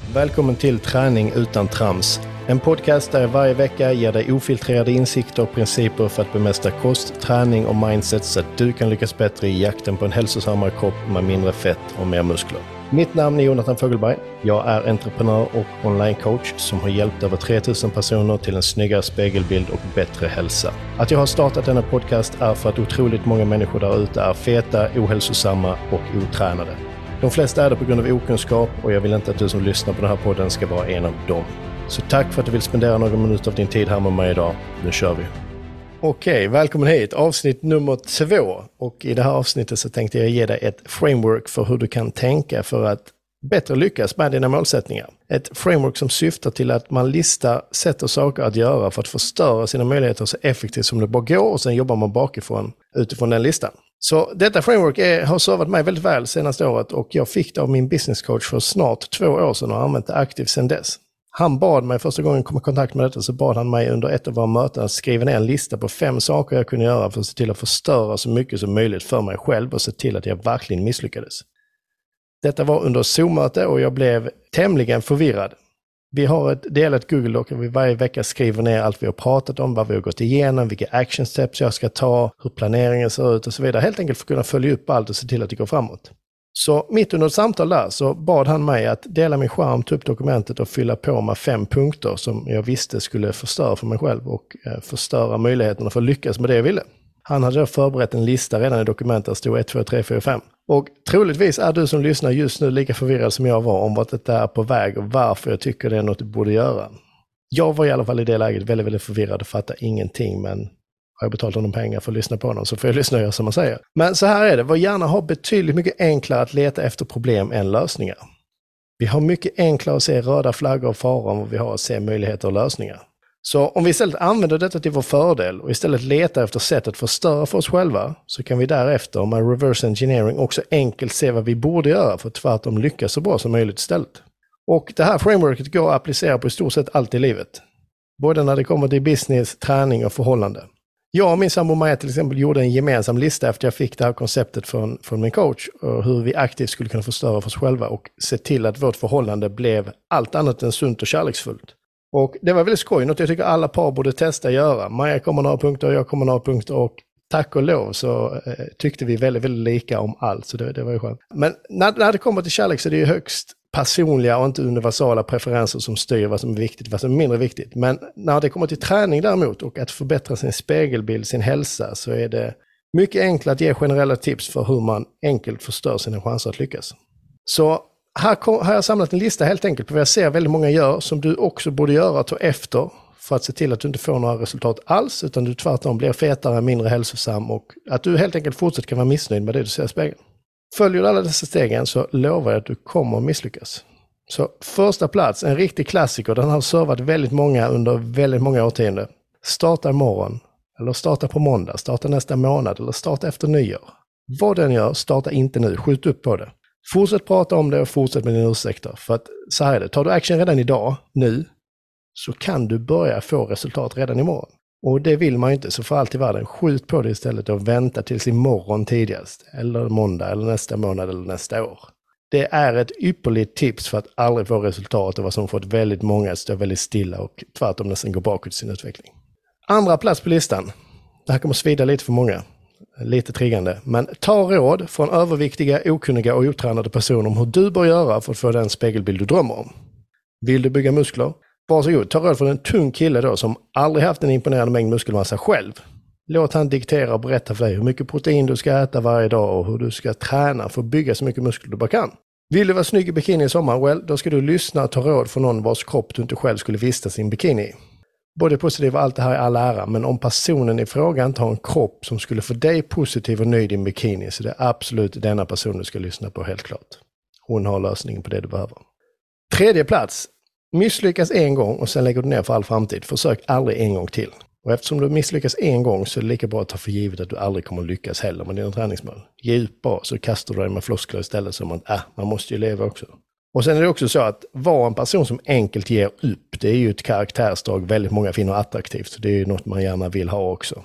Välkommen till Träning utan trams. En podcast där jag varje vecka ger dig ofiltrerade insikter och principer för att bemästra kost, träning och mindset så att du kan lyckas bättre i jakten på en hälsosammare kropp med mindre fett och mer muskler. Mitt namn är Jonathan Fogelberg. Jag är entreprenör och online-coach som har hjälpt över 3000 personer till en snyggare spegelbild och bättre hälsa. Att jag har startat denna podcast är för att otroligt många människor där ute är feta, ohälsosamma och otränade. De flesta är det på grund av okunskap och jag vill inte att du som lyssnar på den här podden ska vara en av dem. Så tack för att du vill spendera några minuter av din tid här med mig idag. Nu kör vi. Okej, välkommen hit. Avsnitt nummer 2. Och i det här avsnittet så tänkte jag ge dig ett framework för hur du kan tänka för att bättre lyckas med dina målsättningar. Ett framework som syftar till att man listar sätt och saker att göra för att förstöra sina möjligheter så effektivt som det bara går och sen jobbar man bakifrån utifrån den listan. Så detta framework har servat mig väldigt väl senaste året och jag fick det av min business coach för snart 2 år sedan och har använt det aktivt sedan dess. Han bad mig första gången jag kom i kontakt med detta så bad han mig under ett av våra möten att skriva ner en lista på 5 saker jag kunde göra för att se till att förstöra så mycket som möjligt för mig själv och se till att jag verkligen misslyckades. Detta var under Zoom-möte och jag blev tämligen förvirrad. Vi har ett delat Google Doc och vi varje vecka skriver ner allt vi har pratat om, vad vi har gått igenom, vilka action steps jag ska ta, hur planeringen ser ut och så vidare. Helt enkelt för att kunna följa upp allt och se till att det går framåt. Så mitt under ett samtal där så bad han mig att dela min skärm, ta upp dokumentet och fylla på med 5 punkter som jag visste skulle förstöra för mig själv och förstöra möjligheterna för att lyckas med det jag ville. Han hade då förberett en lista redan i dokumentet, där stod 1, 2, 3, 4, 5. Och troligtvis är du som lyssnar just nu lika förvirrad som jag var om vart detta är på väg och varför jag tycker det är något du borde göra. Jag var i alla fall i det läget väldigt, väldigt förvirrad och fattade ingenting, men har jag betalt honom pengar för att lyssna på honom så får jag lyssna och göra som man säger. Men så här är det, vad gärna ha betydligt mycket enklare att leta efter problem än lösningar. Vi har mycket enklare att se röda flaggor och faror än vad vi har att se möjligheter och lösningar. Så om vi istället använder detta till vår fördel och istället letar efter sätt att förstöra för oss själva så kan vi därefter med reverse engineering också enkelt se vad vi borde göra för att tvärtom lyckas så bra som möjligt istället. Och det här frameworket går att applicera på i stort sett allt i livet. Både när det kommer till business, träning och förhållande. Jag och min sambo Maja till exempel gjorde en gemensam lista efter jag fick det här konceptet från min coach och hur vi aktivt skulle kunna förstöra för oss själva och se till att vårt förhållande blev allt annat än sunt och kärleksfullt. Och det var väldigt skoj, något jag tycker alla par borde testa göra. Maja kommer några punkter och jag kommer några punkter och tack och lov så tyckte vi väldigt, väldigt lika om allt. Så det var ju skönt. Men när det kommer till kärlek så är det ju högst personliga och inte universala preferenser som styr vad som är viktigt och vad som är mindre viktigt. Men när det kommer till träning däremot och att förbättra sin spegelbild, sin hälsa så är det mycket enklare att ge generella tips för hur man enkelt förstör sina chanser att lyckas. Så här har jag samlat en lista helt enkelt på vad jag ser väldigt många gör som du också borde göra och ta efter för att se till att du inte får några resultat alls utan du tvärtom blir fetare, mindre hälsosam och att du helt enkelt fortsätter kan vara missnöjd med det du ser i spegeln. Följer du alla dessa stegen så lovar jag att du kommer att misslyckas. Så första plats, en riktig klassiker, den har servat väldigt många under väldigt många årtionden. Starta imorgon, eller starta på måndag, starta nästa månad eller starta efter nyår. Vad den gör, starta inte nu, skjut upp på det. Fortsätt prata om det och fortsätt med dina ursäkter. För att så här är det, tar du action redan idag, nu, så kan du börja få resultat redan imorgon. Och det vill man ju inte, så för allt i världen, skjut på det istället och vänta tills imorgon tidigast. Eller måndag, eller nästa månad, eller nästa år. Det är ett ypperligt tips för att aldrig få resultat och vad som fått väldigt många att stå väldigt stilla och tvärtom nästan gå bakåt i sin utveckling. Andra plats på listan. Det här kommer svida lite för många. Lite triggande. Men ta råd från överviktiga, okunniga och otränade personer om hur du bör göra för att få den spegelbild du drömmer om. Vill du bygga muskler? Varsågod, ta råd från en tung kille då som aldrig haft en imponerande mängd muskelmassa själv. Låt han diktera och berätta för dig hur mycket protein du ska äta varje dag och hur du ska träna för att bygga så mycket muskler du bara kan. Vill du vara snygg i bikini i sommar? Då ska du lyssna och ta råd från någon vars kropp du inte själv skulle vistas i en bikini i. Både positiv och allt det här är all ära, men om personen i fråga inte har en kropp som skulle få dig positiv och nöjd i en bikini så det är absolut denna person du ska lyssna på helt klart. Hon har lösningen på det du behöver. Tredje plats. Misslyckas en gång och sen lägger du ner för all framtid. Försök aldrig en gång till. Och eftersom du misslyckas en gång så är det lika bra att ta för givet att du aldrig kommer att lyckas heller med dina träningsmål. Ge upp bara så kastar du dig med floskler istället som att man måste ju leva också. Och sen är det också så att vara en person som enkelt ger upp, det är ju ett karaktärsdrag väldigt många finner attraktivt. Så det är ju något man gärna vill ha också.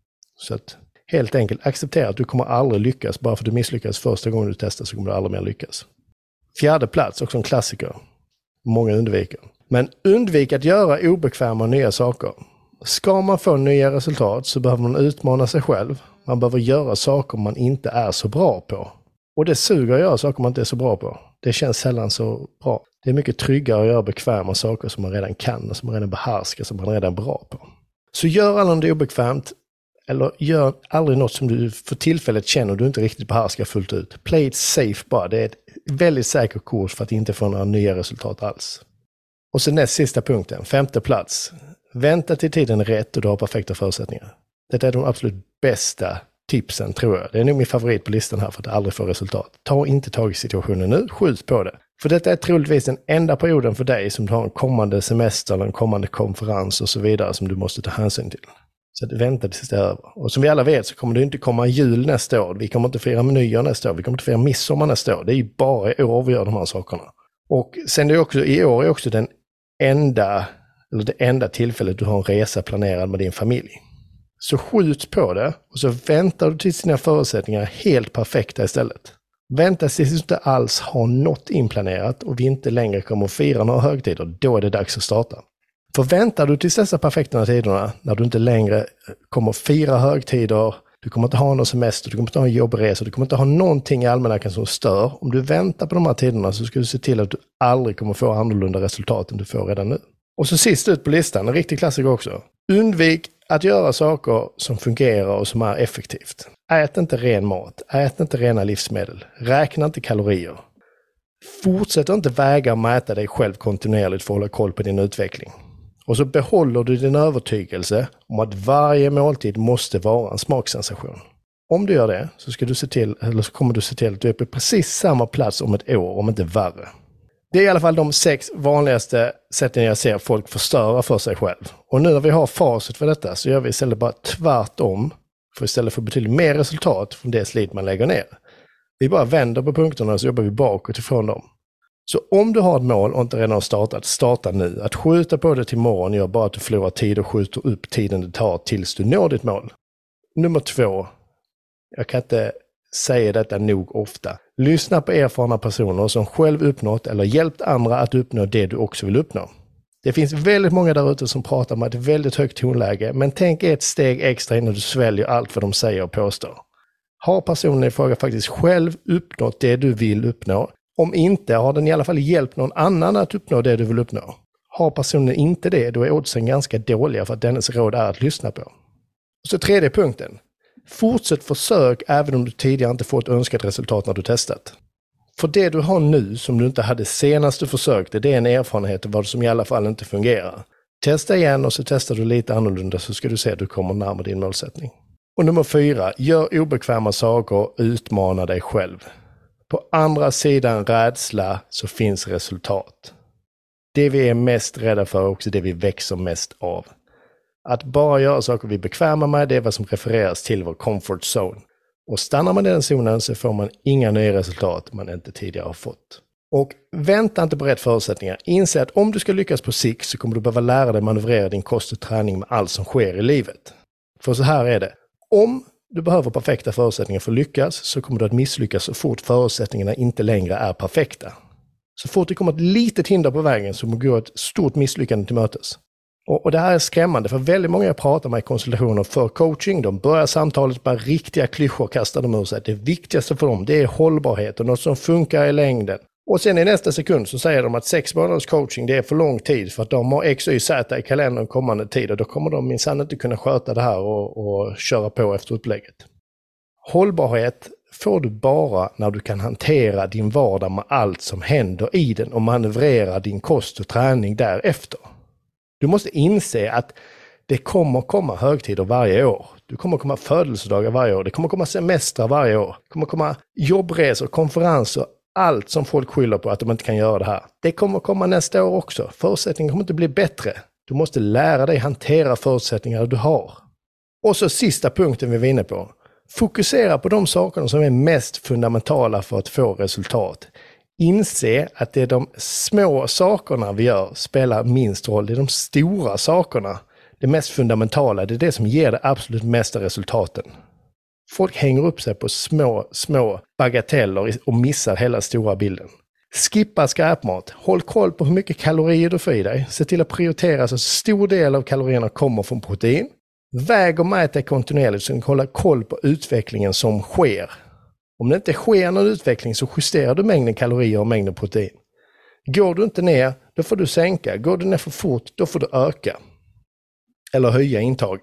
Så att helt enkelt acceptera att du kommer aldrig lyckas. Bara för att du misslyckas första gången du testar så kommer du aldrig mer lyckas. Fjärde plats, också en klassiker. Många undviker. Men undvik att göra obekväma nya saker. Ska man få nya resultat så behöver man utmana sig själv. Man behöver göra saker man inte är så bra på. Och det suger att göra saker man inte är så bra på. Det känns sällan så bra. Det är mycket tryggare att göra bekväma saker som man redan kan och som man redan behärskar, som man redan är bra på. Så gör aldrig något obekvämt eller gör aldrig något som du för tillfället känner du inte riktigt behärskar fullt ut. Play it safe bara. Det är ett väldigt säker kurs för att inte få några nya resultat alls. Och så näst sista punkten, 5:e plats. Vänta till tiden är rätt och du har perfekta förutsättningar. Det är de absolut bästa tipsen tror jag. Det är nog min favorit på listan här för att aldrig få resultat. Ta inte tag i situationen nu, skjut på det. För detta är troligtvis den enda perioden för dig som du har en kommande semester eller en kommande konferens och så vidare som du måste ta hänsyn till. Så att vänta tills det är över. Och som vi alla vet så kommer det inte komma jul nästa år. Vi kommer inte fira nyår nästa år. Vi kommer inte fira midsommar nästa år. Det är ju bara i år vi gör de här sakerna. Och sen är det också, i år är också det enda tillfället du har en resa planerad med din familj. Så skjut på det och så väntar du tills dina förutsättningar är helt perfekta istället. Vänta tills du inte alls har något inplanerat och vi inte längre kommer att fira några högtider. Då är det dags att starta. För väntar du tills dessa perfekta tiderna när du inte längre kommer att fira högtider, du kommer inte ha någon semester, du kommer inte ha en jobbresa, du kommer inte ha någonting i almanackan som stör. Om du väntar på de här tiderna så ska du se till att du aldrig kommer få annorlunda resultat än du får redan nu. Och så sist ut på listan, en riktig klassiker också. Undvik att göra saker som fungerar och som är effektivt. Ät inte ren mat, ät inte rena livsmedel, räkna inte kalorier. Fortsätt inte väga och mäta dig själv kontinuerligt för att hålla koll på din utveckling. Och så behåller du din övertygelse om att varje måltid måste vara en smaksensation. Om du gör det så kommer du se till att du är på precis samma plats om ett år, om inte värre. Det är i alla fall de 6 vanligaste sätten jag ser folk förstöra för sig själv. Och nu när vi har facit för detta så gör vi istället bara tvärtom. För istället för betydligt mer resultat från det slit man lägger ner. Vi bara vänder på punkterna och så jobbar vi bakåt ifrån dem. Så om du har ett mål och inte redan har startat, starta nu. Att skjuta på det till imorgon gör bara att du förlorar tid och skjuter upp tiden det tar tills du når ditt mål. Nummer 2. Jag kan inte säga detta nog ofta. Lyssna på erfarna personer som själv uppnått eller hjälpt andra att uppnå det du också vill uppnå. Det finns väldigt många där ute som pratar med ett väldigt högt tonläge, men tänk ett steg extra innan du sväljer allt vad de säger och påstår. Har personen i fråga faktiskt själv uppnått det du vill uppnå? Om inte har den i alla fall hjälpt någon annan att uppnå det du vill uppnå. Har personen inte det, då är oddsen ganska dåliga för att dennes råd är att lyssna på. Och så 3:e punkten. Fortsätt försök även om du tidigare inte fått önskat resultat när du testat. För det du har nu som du inte hade senast du försökte, det är en erfarenhet av vad som i alla fall inte fungerar. Testa igen och så testar du lite annorlunda så ska du se att du kommer närmare din målsättning. Och nummer 4. Gör obekväma saker och utmana dig själv. På andra sidan rädsla så finns resultat. Det vi är mest rädda för är också det vi växer mest av. Att bara göra saker vi är bekväma med, det är vad som refereras till vår comfort zone. Och stannar man i den zonen så får man inga nya resultat man inte tidigare har fått. Och vänta inte på rätt förutsättningar. Inse att om du ska lyckas på sikt så kommer du behöva lära dig manövrera din kost och träning med allt som sker i livet. För så här är det. Om du behöver perfekta förutsättningar för att lyckas så kommer du att misslyckas så fort förutsättningarna inte längre är perfekta. Så fort det kommer ett litet hinder på vägen så går ett stort misslyckande till mötes. Och det här är skrämmande för väldigt många jag pratar med i konsultationer för coaching. De börjar samtalet med riktiga klyschor och kastar dem ur sig. Det viktigaste för dem det är hållbarhet och något som funkar i längden. Och sen i nästa sekund så säger de att 6 månaders coaching det är för lång tid för att de har X, Y, Z i kalendern kommande tid och då kommer de minsann inte kunna sköta det här och köra på efter upplägget. Hållbarhet får du bara när du kan hantera din vardag med allt som händer i den och manövrera din kost och träning därefter. Du måste inse att det kommer komma högtider varje år. Du kommer komma födelsedagar varje år. Det kommer komma semestrar varje år. Det kommer komma jobbresor, konferenser, allt som folk skyller på att de inte kan göra det här. Det kommer komma nästa år också. Förutsättningarna kommer inte bli bättre. Du måste lära dig hantera förutsättningar du har. Och så sista punkten vi var inne på. Fokusera på de sakerna som är mest fundamentala för att få resultat. Inse att det är de små sakerna vi gör spelar minst roll. Det är de stora sakerna, det mest fundamentala. Det är det som ger det absolut mesta resultaten. Folk hänger upp sig på små bagateller och missar hela stora bilden. Skippa skräpmat. Håll koll på hur mycket kalorier du får i dig. Se till att prioritera så stor del av kalorierna kommer från protein. Väg och mät dig kontinuerligt så du kan hålla koll på utvecklingen som sker. Om det inte sker någon utveckling så justerar du mängden kalorier och mängden protein. Går du inte ner, då får du sänka. Går du ner för fort, då får du öka. Eller höja intaget.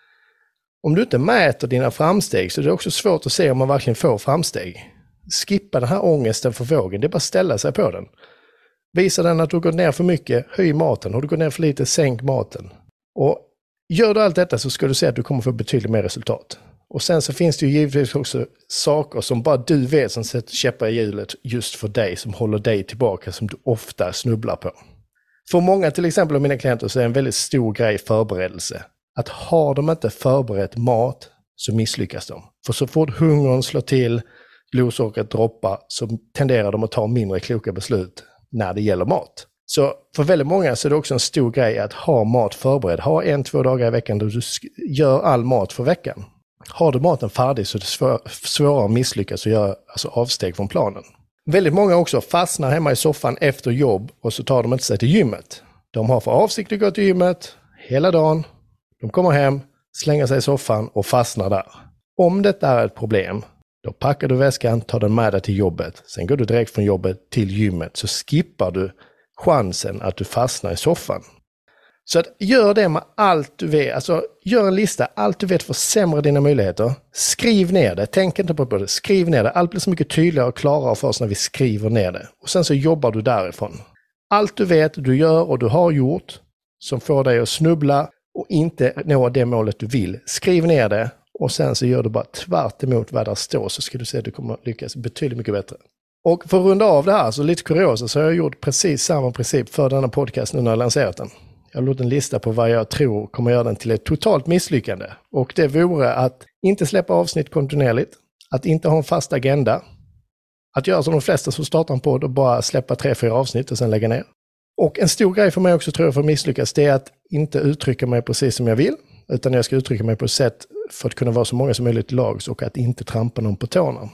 Om du inte mäter dina framsteg så är det också svårt att se om man verkligen får framsteg. Skippa den här ångesten för vågen, det är bara att ställa sig på den. Visa den att du går ner för mycket, höj maten. Har du gått ner för lite, sänk maten. Och gör du allt detta så ska du se att du kommer få betydligt mer resultat. Och sen så finns det ju givetvis också saker som bara du vet som sätter käppar i hjulet just för dig, som håller dig tillbaka, som du ofta snubblar på. För många till exempel av mina klienter så är en väldigt stor grej förberedelse. Att har de inte förberett mat så misslyckas de. För så fort hungern slår till, blodsockret droppar, så tenderar de att ta mindre kloka beslut när det gäller mat. Så för väldigt många så är det också en stor grej att ha mat förberedd. Ha 1-2 dagar i veckan då du gör all mat för veckan. Har du maten färdig så är det svårare att misslyckas och göra avsteg från planen. Väldigt många också fastnar hemma i soffan efter jobb och så tar de inte sig till gymmet. De har för avsikt att gå till gymmet hela dagen. De kommer hem, slänger sig i soffan och fastnar där. Om detta är ett problem, då packar du väskan, tar den med dig till jobbet. Sen går du direkt från jobbet till gymmet så skippar du chansen att du fastnar i soffan. Så att gör det med allt du vet. Alltså gör en lista, allt du vet försämra dina möjligheter. Skriv ner det, tänk inte på det. Skriv ner det, allt blir så mycket tydligare och klarare för oss när vi skriver ner det. Och sen så jobbar du därifrån. Allt du vet, du gör och du har gjort som får dig att snubbla och inte nå det målet du vill. Skriv ner det och sen så gör du bara tvärt emot vad där står så ska du se att du kommer lyckas betydligt mycket bättre. Och för att runda av det här, så lite kuriosa, så har jag gjort precis samma princip för denna podcast nu när jag lanserat den. Jag har gjort en lista på vad jag tror kommer göra den till ett totalt misslyckande. Och det vore att inte släppa avsnitt kontinuerligt, att inte ha en fast agenda, att göra som de flesta som startar en podd och bara släppa 3-4 avsnitt och sen lägga ner. Och en stor grej för mig också tror jag för att misslyckas, det är att inte uttrycka mig precis som jag vill, utan jag ska uttrycka mig på ett sätt för att kunna vara så många som möjligt till lags och att inte trampa någon på tårna.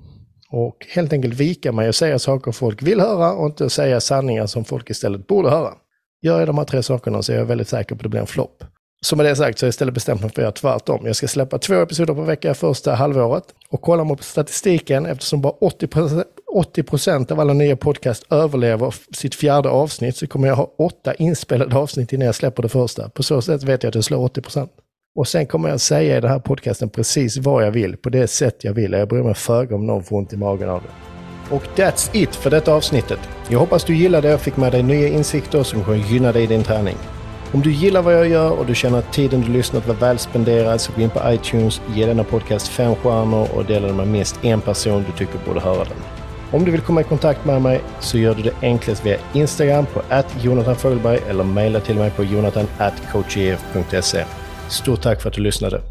Och helt enkelt vika mig och säga saker folk vill höra och inte säga sanningar som folk istället borde höra. Gör jag de här 3 sakerna så är jag väldigt säker på att det blir en flopp. Så med det sagt så är jag istället bestämt mig för att göra tvärtom. Jag ska släppa 2 episoder per vecka första halvåret. Och kollar man på statistiken, eftersom bara 80% av alla nya podcast överlever sitt 4:e avsnitt, så kommer jag ha 8 inspelade avsnitt innan jag släpper det första. På så sätt vet jag att det slår 80%. Och sen kommer jag säga i den här podcasten precis vad jag vill, på det sätt jag vill. Jag bryr mig föga om någon får ont i magen av det. Och that's it för detta avsnittet. Jag hoppas du gillade det och fick med dig nya insikter som kommer gynna dig i din träning. Om du gillar vad jag gör och du känner att tiden du lyssnat var väl spenderad, så gå in på iTunes, ge denna podcast 5 stjärnor och dela den med minst en person du tycker borde höra den. Om du vill komma i kontakt med mig så gör du det enklast via Instagram på @JonathanFogelberg eller mejla till mig på jonathan@coachef.se. Stort tack för att du lyssnade.